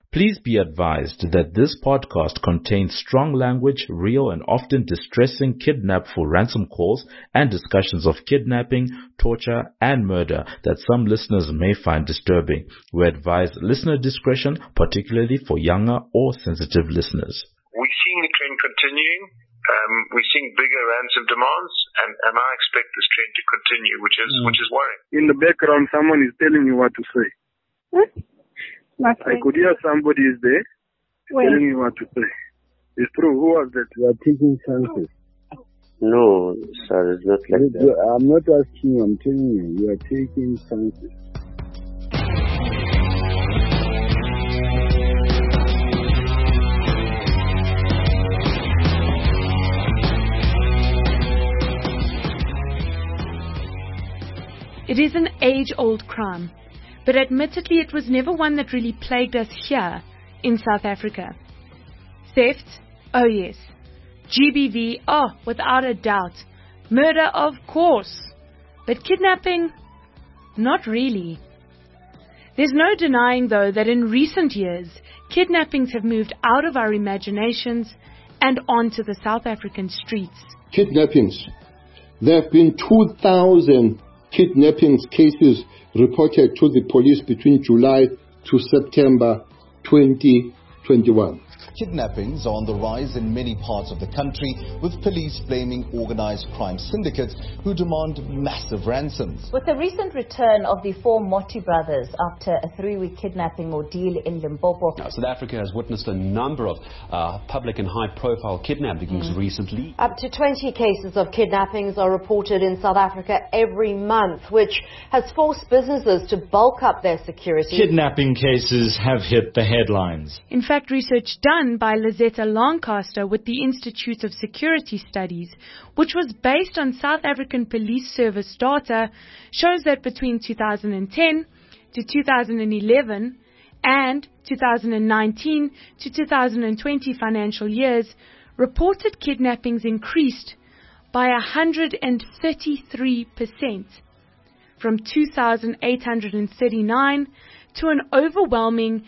Please be advised that this podcast contains strong language, real and often distressing kidnap for ransom calls, and discussions of kidnapping, torture, and murder that some listeners may find disturbing. We advise listener discretion, particularly for younger or sensitive listeners. We're seeing the trend continuing. We're seeing bigger ransom demands, and I expect this trend to continue, which is worrying. In the background, someone is telling you what to say. What? I could hear somebody is there telling you what to say. It's true. Who was that? You are taking chances. No, sir, it's not like that. I'm not asking you, I'm telling you. You are taking chances. It is an age-old crime, but admittedly it was never one that really plagued us here in South Africa. Theft? Oh yes. GBV? Oh, without a doubt. Murder? Of course. But kidnapping? Not really. There's no denying, though, that in recent years, kidnappings have moved out of our imaginations and onto the South African streets. Kidnappings. There have been 2,000 kidnappings cases reported to the police between July to September 2021. Kidnappings are on the rise in many parts of the country, with police blaming organized crime syndicates who demand massive ransoms. With the recent return of the four Motti brothers after a 3-week kidnapping ordeal in Limpopo. Now, South Africa has witnessed a number of public and high-profile kidnappings recently. Up to 20 cases of kidnappings are reported in South Africa every month, which has forced businesses to bulk up their security. Kidnapping cases have hit the headlines. In fact, research done by Lizetta Lancaster with the Institute of Security Studies, which was based on South African Police Service data, shows that between 2010 to 2011 and 2019 to 2020 financial years, reported kidnappings increased by 133%, from 2,839 to an overwhelming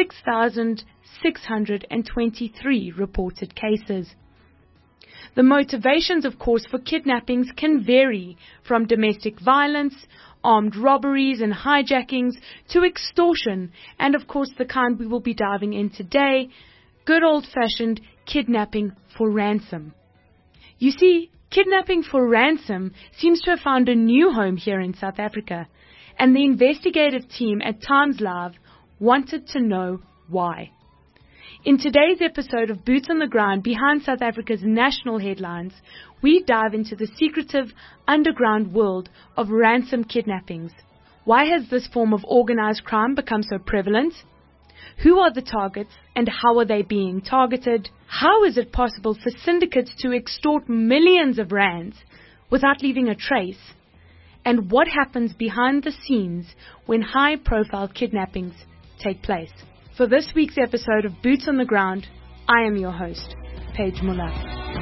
6,623 reported cases. The motivations, of course, for kidnappings can vary from domestic violence, armed robberies and hijackings to extortion, and of course the kind we will be diving in today, good old-fashioned kidnapping for ransom. You see, kidnapping for ransom seems to have found a new home here in South Africa, and the investigative team at Times Live wanted to know why. In today's episode of Boots on the Ground behind South Africa's national headlines, we dive into the secretive underground world of ransom kidnappings. Why has this form of organized crime become so prevalent? Who are the targets and how are they being targeted? How is it possible for syndicates to extort millions of rands without leaving a trace? And what happens behind the scenes when high-profile kidnappings take place? For this week's episode of Boots on the Ground, I am your host, Paige Muller.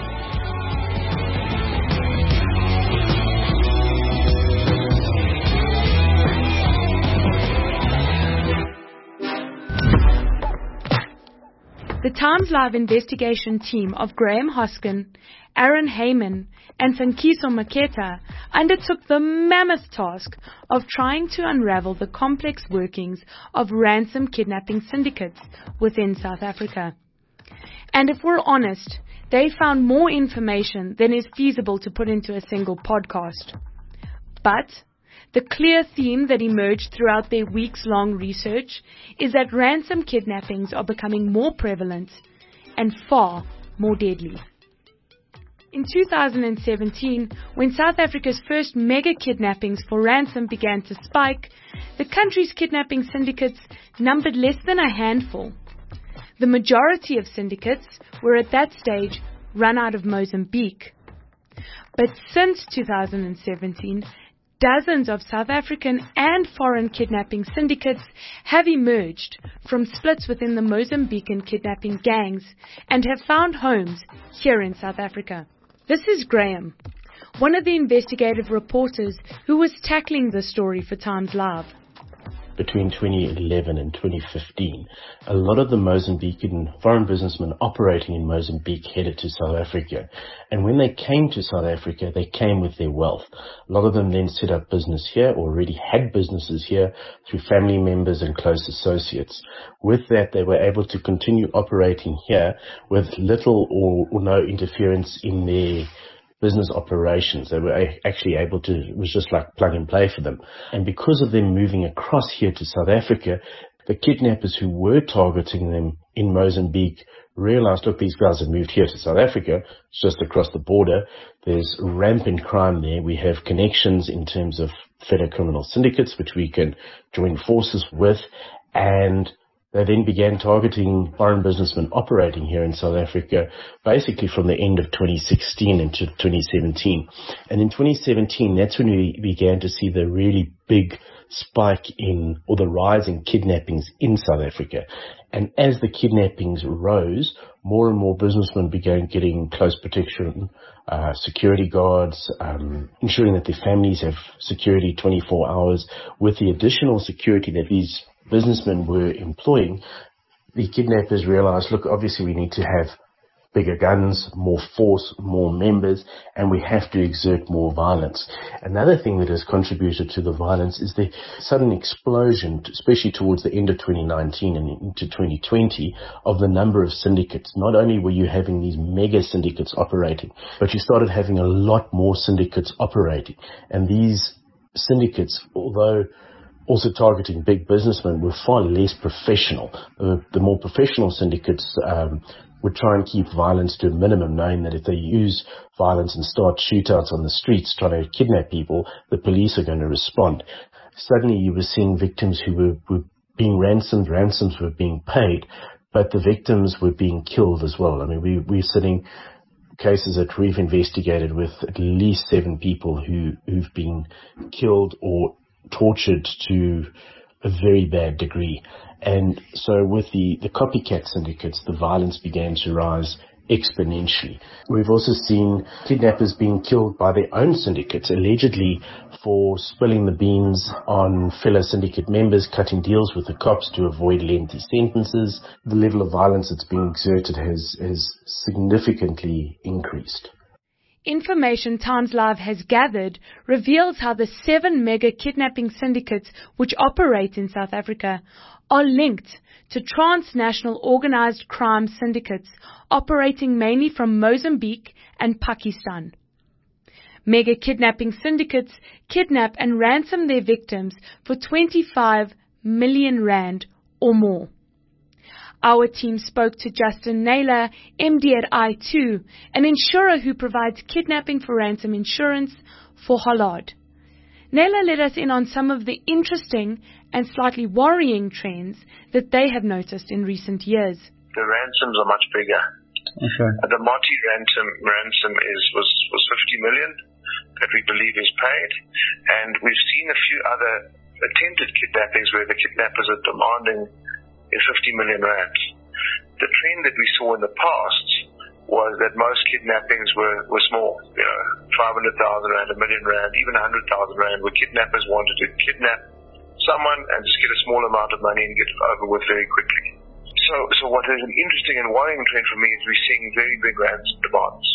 The Times Live investigation team of Graham Hoskin, Aaron Heyman, and Sankiso Maketa undertook the mammoth task of trying to unravel the complex workings of ransom kidnapping syndicates within South Africa. And if we're honest, they found more information than is feasible to put into a single podcast. But the clear theme that emerged throughout their weeks-long research is that ransom kidnappings are becoming more prevalent and far more deadly. In 2017, when South Africa's first mega kidnappings for ransom began to spike, the country's kidnapping syndicates numbered less than a handful. The majority of syndicates were at that stage run out of Mozambique. But since 2017, dozens of South African and foreign kidnapping syndicates have emerged from splits within the Mozambican kidnapping gangs and have found homes here in South Africa. This is Graham, one of the investigative reporters who was tackling the story for Times Live. between 2011 and 2015, a lot of the Mozambican foreign businessmen operating in Mozambique headed to South Africa. And when they came to South Africa, they came with their wealth. A lot of them then set up business here, or already had businesses here through family members and close associates. With that, they were able to continue operating here with little or no interference in their business operations. They were actually able to, it was just like plug and play for them. And because of them moving across here to South Africa, the kidnappers who were targeting them in Mozambique realized, look, these guys have moved here to South Africa, it's just across the border. There's rampant crime there. We have connections in terms of federal criminal syndicates, which we can join forces with, and they then began targeting foreign businessmen operating here in South Africa, basically from the end of 2016 into 2017. And in 2017, that's when we began to see the really big spike in, or the rise in kidnappings in South Africa. And as the kidnappings rose, more and more businessmen began getting close protection, security guards, ensuring that their families have security 24 hours. With the additional security that these businessmen were employing, the kidnappers realized, look, obviously we need to have bigger guns, more force, more members, and we have to exert more violence. Another thing that has contributed to the violence is the sudden explosion, especially towards the end of 2019 and into 2020, of the number of syndicates. Not only were you having these mega syndicates operating, but you started having a lot more syndicates operating. And these syndicates, although also targeting big businessmen, were far less professional. The more professional syndicates would try and keep violence to a minimum, knowing that if they use violence and start shootouts on the streets trying to kidnap people, the police are going to respond. Suddenly you were seeing victims who were being ransomed, ransoms were being paid, but the victims were being killed as well. I mean, we're sitting cases that we've investigated with at least 7 people who've been killed or tortured to a very bad degree. And so with the copycat syndicates, the violence began to rise exponentially. We've also seen kidnappers being killed by their own syndicates, allegedly for spilling the beans on fellow syndicate members, cutting deals with the cops to avoid lengthy sentences. The level of violence that's being exerted has significantly increased. Information Times Live has gathered reveals how the 7 mega kidnapping syndicates which operate in South Africa are linked to transnational organized crime syndicates operating mainly from Mozambique and Pakistan. Mega kidnapping syndicates kidnap and ransom their victims for 25 million rand or more. Our team spoke to Justin Naylor, MD at I2, an insurer who provides kidnapping for ransom insurance for Hollard. Naylor let us in on some of the interesting and slightly worrying trends that they have noticed in recent years. The ransoms are much bigger. Okay. The Motti ransom was 50 million that we believe is paid, and we've seen a few other attempted kidnappings where the kidnappers are demanding 50 million rand. The trend that we saw in the past was that most kidnappings were small, 500,000 rand, 1 million rand, even 100,000 rand, where kidnappers wanted to kidnap someone and just get a small amount of money and get it over with very quickly. So what is an interesting and worrying trend for me is we're seeing very big ransom demands,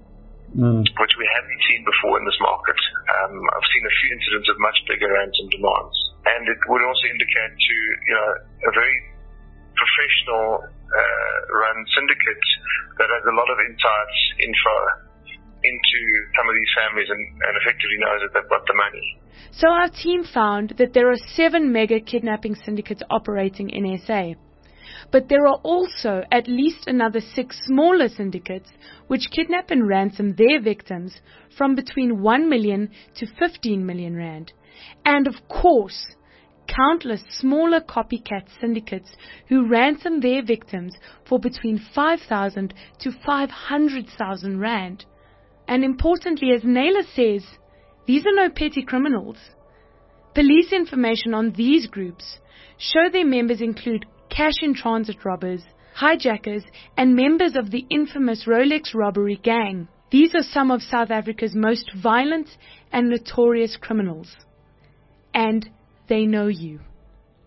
which we haven't seen before in this market. I've seen a few incidents of much bigger ransom demands, and it would also indicate to a very professional run syndicate that has a lot of info into some of these families and effectively knows that they've got the money. So our team found that there are 7 mega kidnapping syndicates operating in SA. But there are also at least another 6 smaller syndicates which kidnap and ransom their victims from between 1 million to 15 million rand. And of course, countless smaller copycat syndicates who ransom their victims for between 5,000 to 500,000 rand. And importantly, as Naylor says, these are no petty criminals. Police information on these groups show their members include cash-in-transit robbers, hijackers, and members of the infamous Rolex robbery gang. These are some of South Africa's most violent and notorious criminals. And they know you.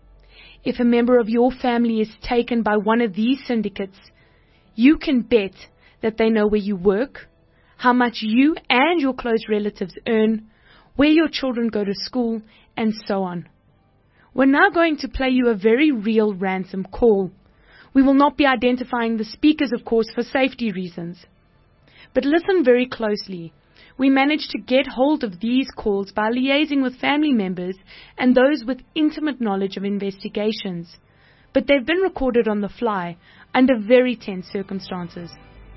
If a member of your family is taken by one of these syndicates, you can bet that they know where you work, how much you and your close relatives earn, where your children go to school, and so on. We're now going to play you a very real ransom call. We will not be identifying the speakers, of course, for safety reasons. But listen very closely. We managed to get hold of these calls by liaising with family members and those with intimate knowledge of investigations. But they've been recorded on the fly under very tense circumstances.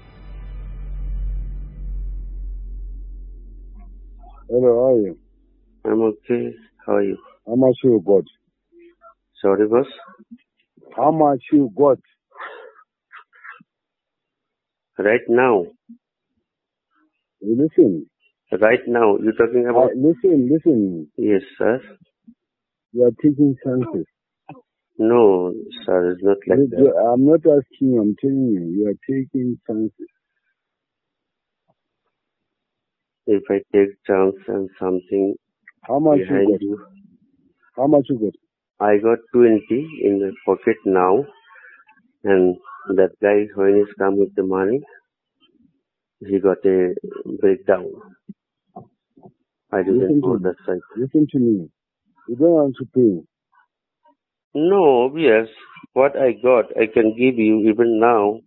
Hello, how are you? I'm okay. How are you? How much you got? Sorry, boss? How much you got? Right now. Listen. Right now, you're talking about... Listen. Yes, sir. You are taking chances. No, sir, it's not like that. I'm not asking you, I'm telling you. You are taking chances. If I take chance and something... How much you got? How much you got? I got 20 in the pocket now. And that guy, when he's come with the money, he got a breakdown. I didn't go that side. Listen to me. You don't want to pay. No, yes. What I got, I can give you even now.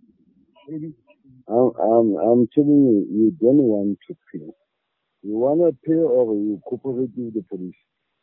I'm telling you, you don't want to pay. You want to pay or you cooperate with the police?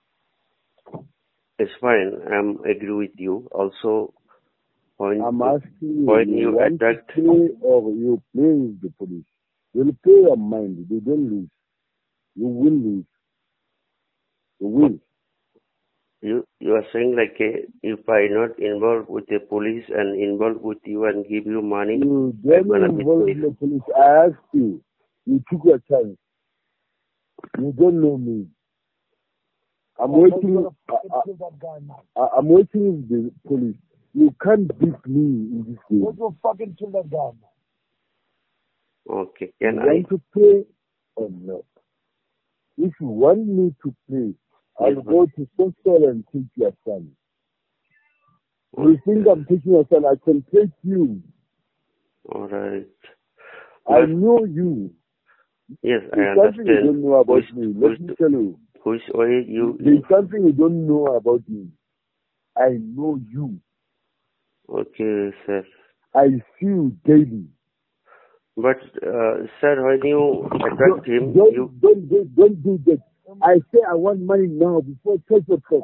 It's fine. I agree with you. Also, I'm asking you, when you you want attack... to pay or you play with the police? You'll pay your mind. You don't lose. You will lose. You will. You are saying like if I not involved with the police and involved with you and give you money, you don't involve with the police. I asked you. You took your chance. You don't know me. I'm waiting. I'm waiting with the police. You can't beat me in this game. What's your fucking kill that guy, man? Okay. You want to pay or no? If you want me to pay, I'll go to social and take your son. You think I'm taking your son? I can take you. All right. I know you. Yes, I There's understand. Something you don't know about me. Let me tell you. There's something you don't know about me. I know you. Okay, sir. I see you daily. But, sir, when you attacked him, don't do that. I say I want money now before I take your truck.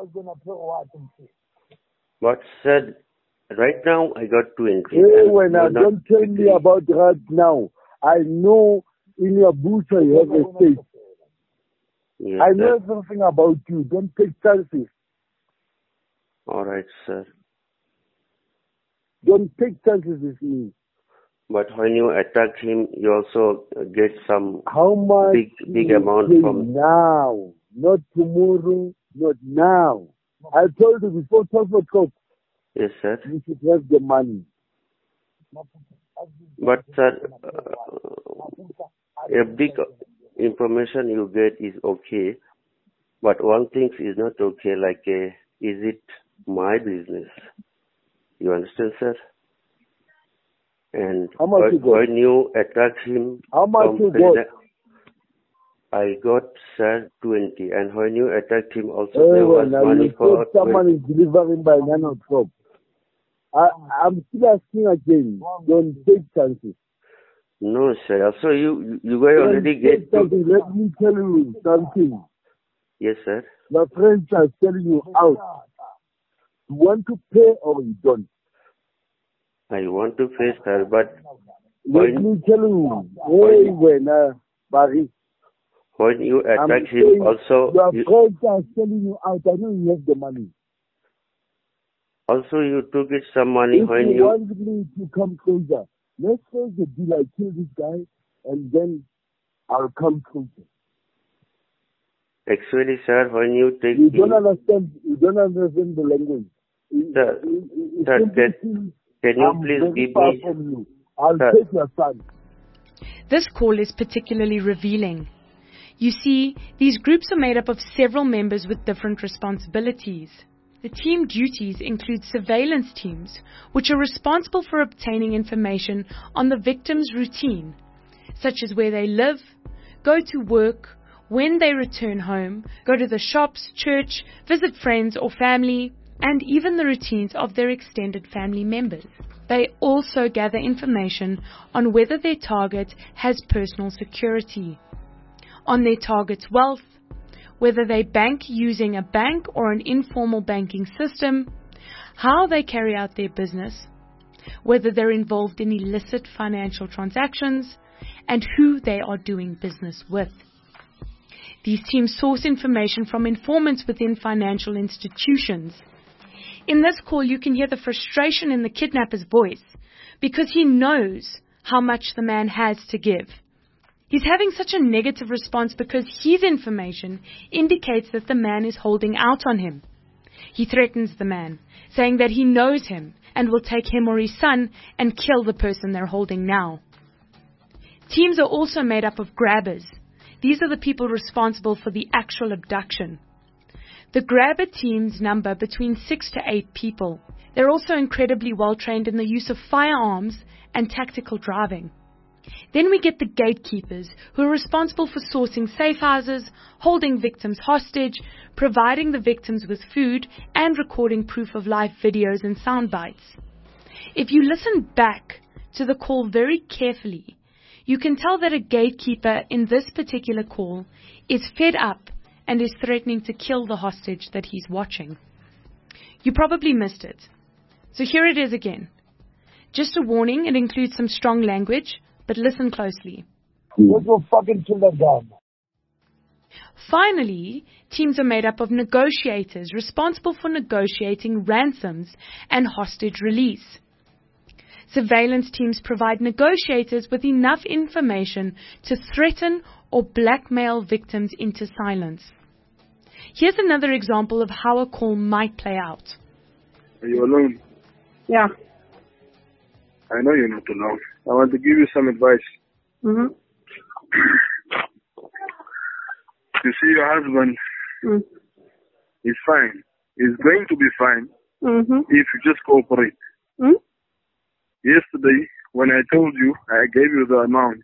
But, sir, right now I got 20. Don't tell me about right now. I know in your boots you have a state. Yes, I know everything about you. Don't take chances. All right, sir. Don't take chances with me. But when you attack him, you also get some How much big amount from now, not tomorrow, not now. I told you before 12 o'clock. Yes, sir. You should have the money. But, sir, a big information you get is okay. But one thing is not okay, like, is it my business? You understand, sir? And how much when you attack him, how much you got? I got, sir, 20. And when you attacked him, also there was money for... Someone is delivering by 9 o'clock. I'm still asking again. Don't take chances. No, sir. So you guys already get... Let me tell you something. Yes, sir. My friends are telling you out. You want to pay or you don't? I want to pay, sir, but... Let me tell you. Barry. When you attack him, also... Your friends are telling you out. I know you have the money. Also, you took it some money if when you want me to come closer, let's close the deal. I kill this guy, and then I'll come closer. Actually, sir, when you take... You don't understand the language. Sir, can you please give me... From you. I'll take your son. This call is particularly revealing. You see, these groups are made up of several members with different responsibilities. The team duties include surveillance teams, which are responsible for obtaining information on the victim's routine, such as where they live, go to work, when they return home, go to the shops, church, visit friends or family, and even the routines of their extended family members. They also gather information on whether their target has personal security, on their target's wealth, whether they bank using a bank or an informal banking system, how they carry out their business, whether they're involved in illicit financial transactions, and who they are doing business with. These teams source information from informants within financial institutions. In this call, you can hear the frustration in the kidnapper's voice because he knows how much the man has to give. He's having such a negative response because his information indicates that the man is holding out on him. He threatens the man, saying that he knows him and will take him or his son and kill the person they're holding now. Teams are also made up of grabbers. These are the people responsible for the actual abduction. The grabber teams number between 6 to 8 people. They're also incredibly well trained in the use of firearms and tactical driving. Then we get the gatekeepers, who are responsible for sourcing safe houses, holding victims hostage, providing the victims with food, and recording proof of life videos and sound bites. If you listen back to the call very carefully, you can tell that a gatekeeper in this particular call is fed up and is threatening to kill the hostage that he's watching. You probably missed it. So here it is again. Just a warning, it includes some strong language, but listen closely. Let's go fucking kill that guy. Finally, teams are made up of negotiators responsible for negotiating ransoms and hostage release. Surveillance teams provide negotiators with enough information to threaten or blackmail victims into silence. Here's another example of how a call might play out. Are you alone? Yeah. I know you're not alone. I want to give you some advice. Mm-hmm. You see, your husband is fine. He's going to be fine if you just cooperate. Yesterday, when I told you, I gave you the amount.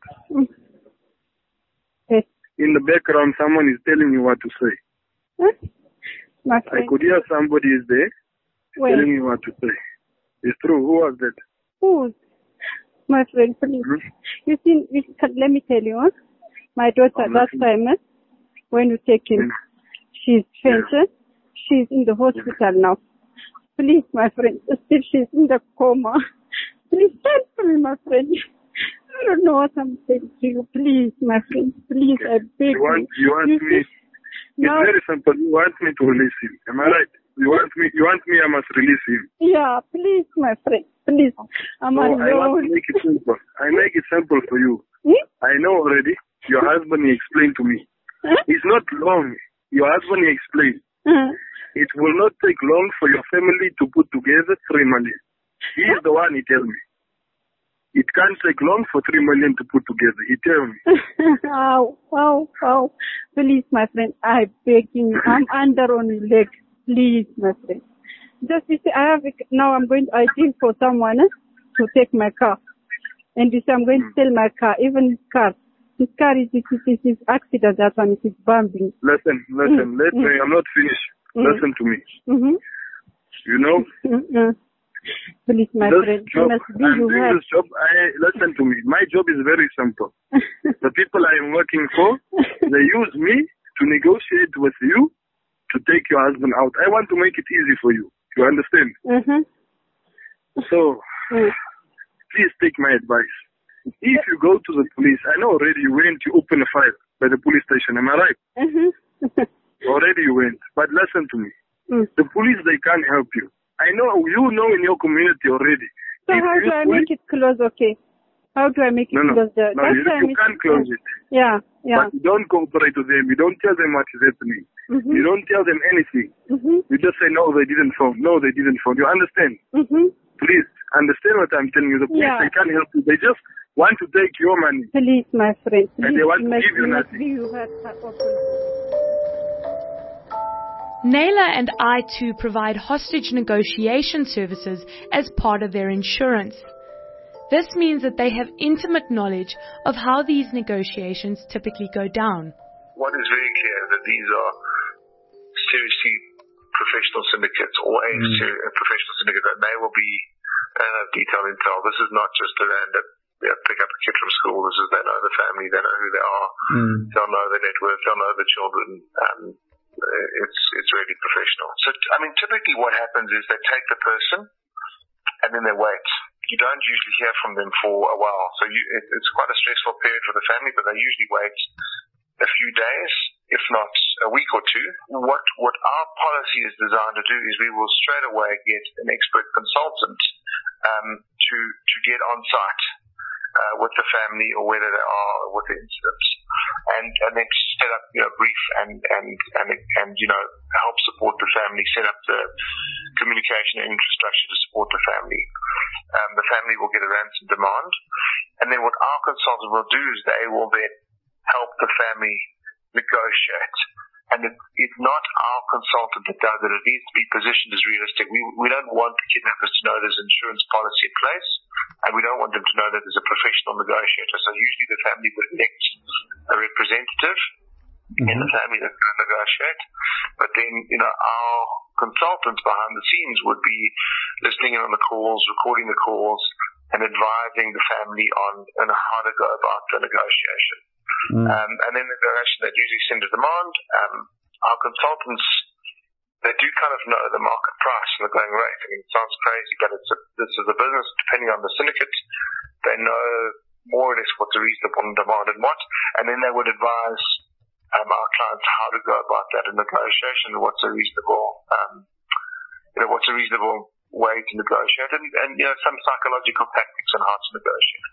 In the background, someone is telling you what to say. I could hear somebody is there telling you what to say. It's true. Who was that? Who? My friend, please. You see, let me tell you, my daughter, that time, when you take him, she's fainted. She's in the hospital now. Please, my friend, still she's in the coma. Please help me, my friend. I don't know what I'm saying to you. Please, my friend, please, I beg you. You want me? It's very simple. You want me to release him. Am I right? You want me, I must release him. Yeah, please, my friend, please. I'm alone. I want to make it simple. I make it simple for you. I know already. Your husband, he explained to me. It's not long. Your husband, he explained. It will not take long for your family to put together 3 million. He is the one, he tell me. It can't take long for 3 million to put together. He tell me. Wow. Please, my friend, I beg you. I'm under on your leg. Please, my friend. Just you see, now I'm going. I think for someone to take my car, and you see, I'm going to sell my car. Even his car is accident. That one is bumping. Listen. Let me. I'm not finished. Listen to me. You know. Please, my friend, job, this job, listen to me. My job is very simple. The people I am working for, they use me to negotiate with you to take your husband out. I want to make it easy for you. You understand? So, please take my advice. If you go to the police, I know already you went to open a file by the police station. Am I right? Already you went. But listen to me. The police, they can't help you. I know, you know in your community already. So how do I make it close, okay? How do I make it close? No, you can't close it. Yeah. But you don't cooperate with them. You don't tell them what is happening. You don't tell them anything. You just say, no, they didn't phone. No, they didn't phone. You understand? Please, understand what I'm telling you. The police, they can't help you. They just want to take your money. Please, my friend. And they want to give you nothing. Naila and I too provide hostage negotiation services as part of their insurance. This means that they have intimate knowledge of how these negotiations typically go down. What is very clear is that these are seriously professional syndicates or a professional syndicate, and they will be detailed intel. This is not just a random pick up a kid from school. This is they know the family, they know who they are, they'll know their net worth, they'll know the children. It's really professional. So, I mean, typically what happens is they take the person and then they wait. You don't usually hear from them for a while. So it's quite a stressful period for the family, but they usually wait a few days, if not a week or two. What our policy is designed to do is we will straight away get an expert consultant to get on site with the family or whether they are with the incidents, and then set up brief and help support the family, set up the communication and infrastructure to support the family. The family will get a ransom demand, and then what our consultant will do is they will then help the family negotiate. And it's not our consultant that does it. It needs to be positioned as realistic. We don't want the kidnappers to know there's insurance policy in place, and we don't want them to know that there's a professional negotiator. So usually the family would elect a representative in the family that's going to negotiate. But then, our consultants behind the scenes would be listening in on the calls, recording the calls, and advising the family on how to go about the negotiation. And then the direction that usually send a demand. Our consultants, they do kind of know the market price and the going rate. I mean, it sounds crazy, but this is a business depending on the syndicate. They know more or less what's a reasonable demand and what, and then they would advise our clients how to go about that in negotiation, what's a reasonable way to negotiate, and some psychological tactics on how to negotiate.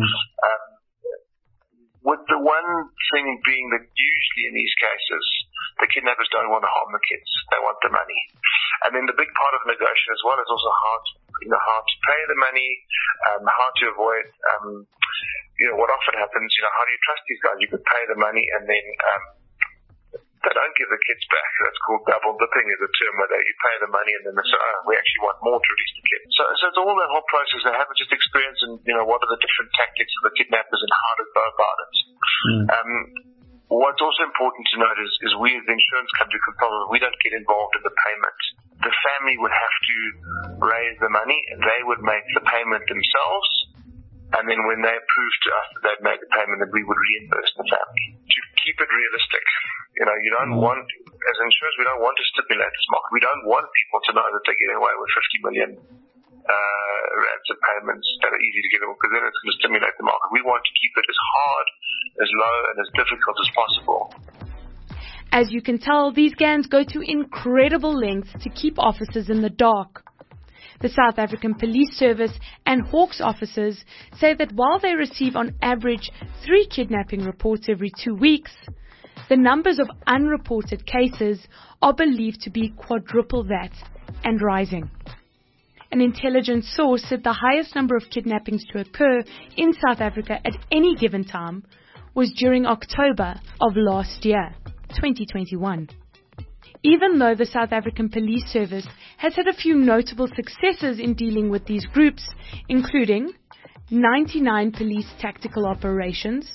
With the one thing being that usually in these cases, the kidnappers don't want to harm the kids. They want the money. And then the big part of negotiation as well is also how to pay the money, how to avoid, what often happens, how do you trust these guys? You could pay the money and then they don't give the kids back. That's called double dipping is a term where you pay the money and then they say, we actually want more to release the kids. So it's all that whole process. They haven't just experienced in, what are the different tactics of the kidnappers and how to go about it. What's also important to note is we as the insurance company consultant, we don't get involved in the payment. The family would have to raise the money and they would make the payment themselves. And then when they prove to us that they've made the payment, then we would reimburse the family. To keep it realistic, you don't want, as insurers, we don't want to stimulate this market. We don't want people to know that they're getting away with 50 million ransom payments that are easy to get away, because then it's going to stimulate the market. We want to keep it as hard, as low, and as difficult as possible. As you can tell, these gangs go to incredible lengths to keep officers in the dark. The South African Police Service and Hawks officers say that while they receive on average 3 kidnapping reports every 2 weeks, the numbers of unreported cases are believed to be quadruple that and rising. An intelligence source said the highest number of kidnappings to occur in South Africa at any given time was during October of last year, 2021. Even though the South African Police Service has had a few notable successes in dealing with these groups, including 99 police tactical operations,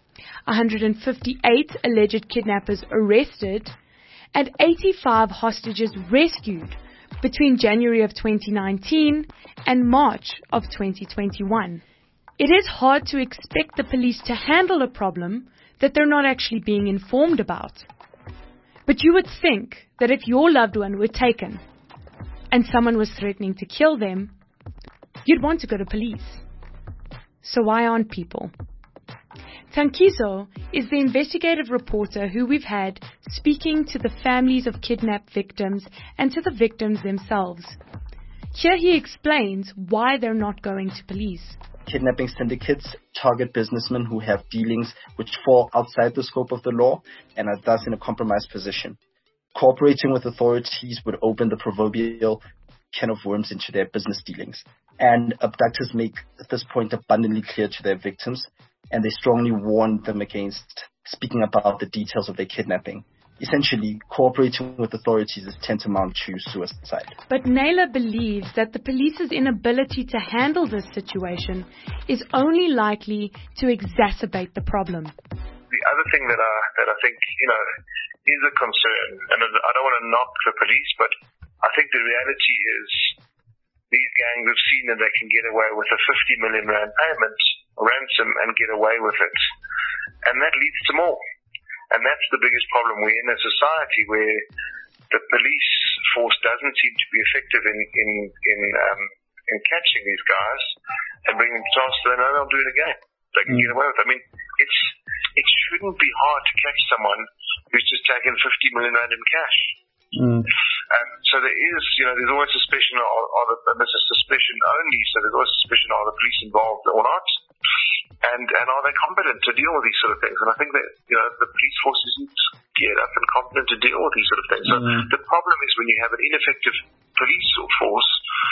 158 alleged kidnappers arrested, and 85 hostages rescued between January of 2019 and March of 2021. It is hard to expect the police to handle a problem that they're not actually being informed about. But you would think that if your loved one were taken and someone was threatening to kill them, you'd want to go to police. So why aren't people? Tankiso is the investigative reporter who we've had speaking to the families of kidnapped victims and to the victims themselves. Here he explains why they're not going to police. Kidnapping syndicates target businessmen who have dealings which fall outside the scope of the law and are thus in a compromised position. Cooperating with authorities would open the proverbial can of worms into their business dealings. And abductors make this point abundantly clear to their victims, and they strongly warn them against speaking about the details of their kidnapping. essentially cooperating with authorities is tantamount to suicide. But Naylor believes that the police's inability to handle this situation is only likely to exacerbate the problem. The other thing that I think, is a concern, and I don't want to knock the police, but I think the reality is these gangs have seen that they can get away with a 50 million rand payment, ransom, and get away with it. And that leads to more. And that's the biggest problem. We're in a society where the police force doesn't seem to be effective in catching these guys and bringing them to task. So they'll do it again. They can get away with it. I mean, it shouldn't be hard to catch someone who's just taken 50 million rand in cash. So there is, there's always suspicion, and this is suspicion only, so there's always suspicion, are the police involved or not? And are they competent to deal with these sort of things? And I think that, the police force isn't geared up and competent to deal with these sort of things. So the problem is when you have an ineffective police force,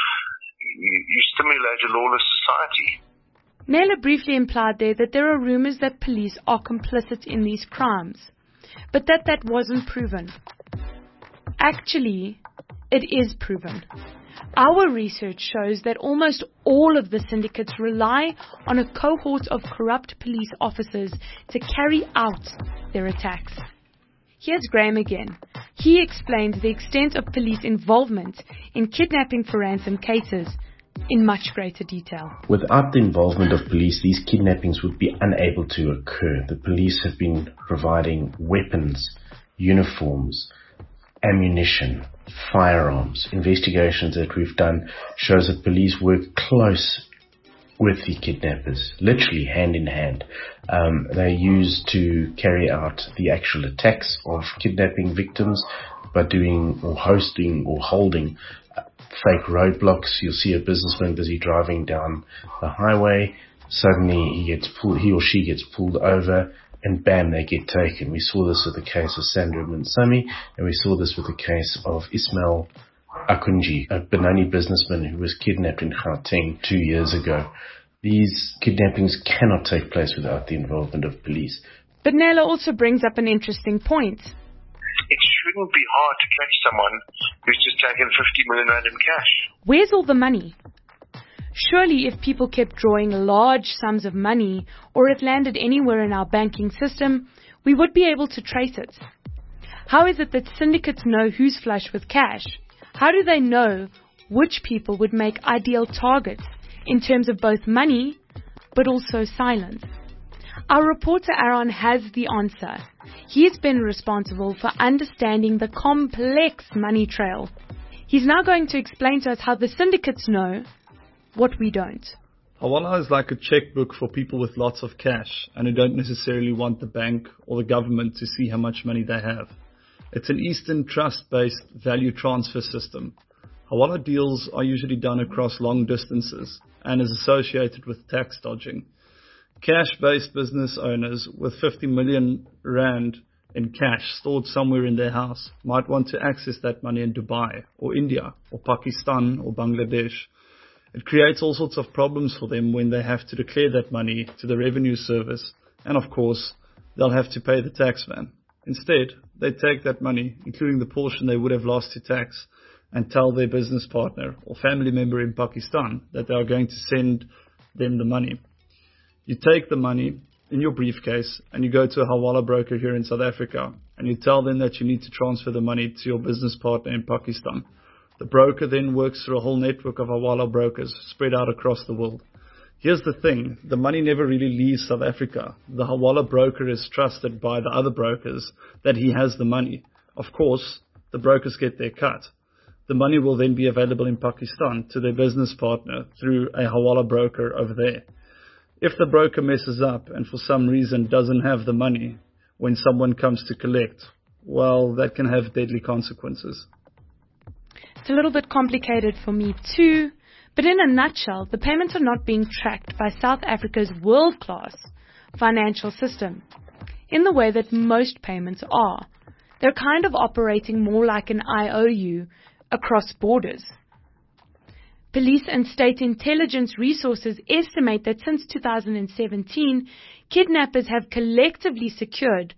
you stimulate a lawless society. Naylor briefly implied there that there are rumors that police are complicit in these crimes, but that wasn't proven. Actually, it is proven. Our research shows that almost all of the syndicates rely on a cohort of corrupt police officers to carry out their attacks. Here's Graham again. He explains the extent of police involvement in kidnapping for ransom cases in much greater detail. Without the involvement of police, these kidnappings would be unable to occur. The police have been providing weapons, uniforms, ammunition, firearms. Investigations that we've done shows that police work close with the kidnappers, literally hand in hand. They're used to carry out the actual attacks of kidnapping victims by doing or hosting or holding fake roadblocks. You'll see a businessman busy driving down the highway. Suddenly he or she gets pulled over, and bam, they get taken. We saw this with the case of Sandra Mansami, and we saw this with the case of Ismail Akunji, a Benoni businessman who was kidnapped in Gauteng 2 years ago. These kidnappings cannot take place without the involvement of police. But Naylor also brings up an interesting point. It shouldn't be hard to catch someone who's just taken 50 million rand in cash. Where's all the money? Surely if people kept drawing large sums of money, or it landed anywhere in our banking system, we would be able to trace it. How is it that syndicates know who's flush with cash? How do they know which people would make ideal targets in terms of both money, but also silence? Our reporter Aaron has the answer. He's been responsible for understanding the complex money trail. He's now going to explain to us how the syndicates know what we don't. Hawala is like a checkbook for people with lots of cash and who don't necessarily want the bank or the government to see how much money they have. It's an Eastern Trust-based value transfer system. Hawala deals are usually done across long distances and is associated with tax dodging. Cash-based business owners with 50 million rand in cash stored somewhere in their house might want to access that money in Dubai or India or Pakistan or Bangladesh. It creates all sorts of problems for them when they have to declare that money to the revenue service, and of course, they'll have to pay the taxman. Instead, they take that money, including the portion they would have lost to tax, and tell their business partner or family member in Pakistan that they are going to send them the money. You take the money in your briefcase and you go to a Hawala broker here in South Africa and you tell them that you need to transfer the money to your business partner in Pakistan. The broker then works through a whole network of Hawala brokers spread out across the world. Here's the thing, the money never really leaves South Africa. The Hawala broker is trusted by the other brokers that he has the money. Of course, the brokers get their cut. The money will then be available in Pakistan to their business partner through a Hawala broker over there. If the broker messes up and for some reason doesn't have the money when someone comes to collect, well, that can have deadly consequences. It's a little bit complicated for me too, but in a nutshell, the payments are not being tracked by South Africa's world-class financial system in the way that most payments are. They're kind of operating more like an IOU across borders. Police and state intelligence resources estimate that since 2017, kidnappers have collectively secured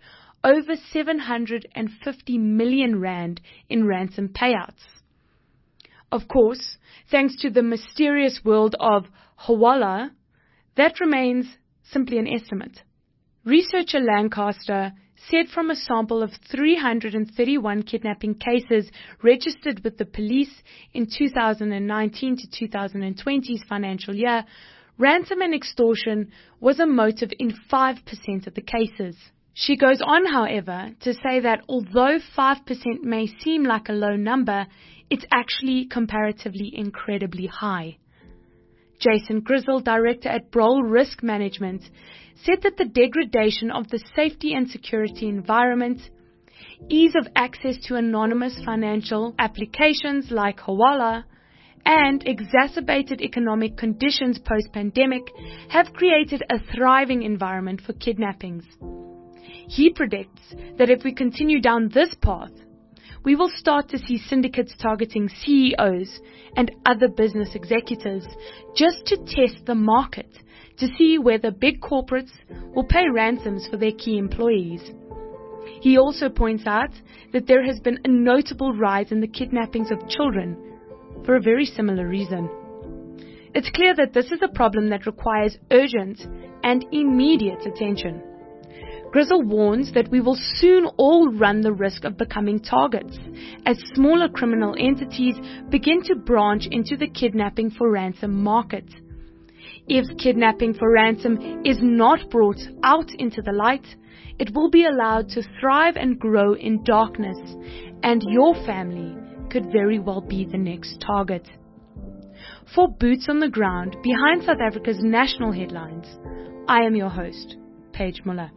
over 750 million rand in ransom payouts. Of course, thanks to the mysterious world of Hawala, that remains simply an estimate. Researcher Lancaster said from a sample of 331 kidnapping cases registered with the police in 2019 to 2020's financial year, ransom and extortion was a motive in 5% of the cases. She goes on, however, to say that although 5% may seem like a low number, it's actually comparatively incredibly high. Jason Grizzle, director at Broll Risk Management, said that the degradation of the safety and security environment, ease of access to anonymous financial applications like Hawala, and exacerbated economic conditions post-pandemic have created a thriving environment for kidnappings. He predicts that if we continue down this path, we will start to see syndicates targeting CEOs and other business executives just to test the market to see whether big corporates will pay ransoms for their key employees. He also points out that there has been a notable rise in the kidnappings of children for a very similar reason. It's clear that this is a problem that requires urgent and immediate attention. Grizzle warns that we will soon all run the risk of becoming targets as smaller criminal entities begin to branch into the kidnapping for ransom market. If kidnapping for ransom is not brought out into the light, it will be allowed to thrive and grow in darkness, and your family could very well be the next target. For Boots on the Ground, behind South Africa's national headlines, I am your host, Paige Muller.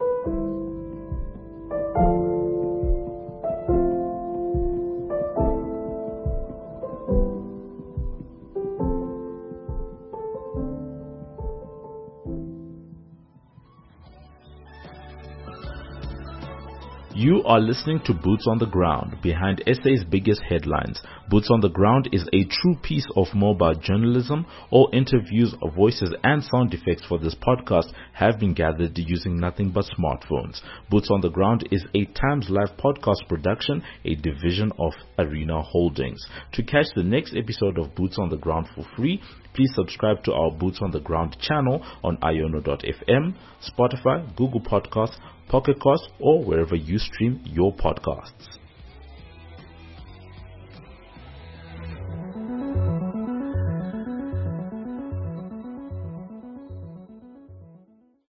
You are listening to Boots on the Ground, behind SA's biggest headlines. Boots on the Ground is a true piece of mobile journalism. All interviews, voices and sound effects for this podcast have been gathered using nothing but smartphones. Boots on the Ground is a Times Live podcast production, a division of Arena Holdings. To catch the next episode of Boots on the Ground for free, please subscribe to our Boots on the Ground channel on iono.fm, Spotify, Google Podcasts, Pocket Cast, or wherever you stream your podcasts.